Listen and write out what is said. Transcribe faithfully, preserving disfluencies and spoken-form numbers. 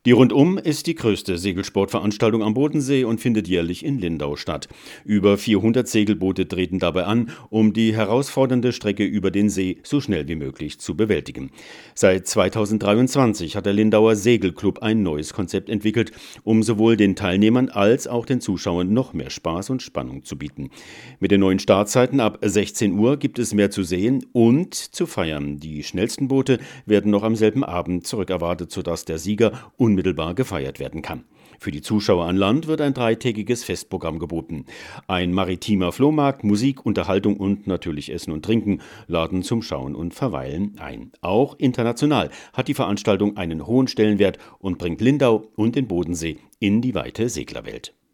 Die Rundum ist die größte Segelsportveranstaltung am Bodensee und findet jährlich in Lindau statt. Über vierhundert Segelboote treten dabei an, um die herausfordernde Strecke über den See so schnell wie möglich zu bewältigen. Seit zweitausenddreiundzwanzig hat der Lindauer Segelclub ein neues Konzept entwickelt, um sowohl den Teilnehmern als auch den Zuschauern noch mehr Spaß und Spannung zu bieten. Mit den neuen Startzeiten ab sechzehn Uhr gibt es mehr zu sehen und zu feiern. Die schnellsten Boote werden noch am selben Abend zurückerwartet, sodass der Sieger unmittelbar gefeiert werden kann. Für die Zuschauer an Land wird ein dreitägiges Festprogramm geboten. Ein maritimer Flohmarkt, Musik, Unterhaltung und natürlich Essen und Trinken laden zum Schauen und Verweilen ein. Auch international hat die Veranstaltung einen hohen Stellenwert und bringt Lindau und den Bodensee in die weite Seglerwelt.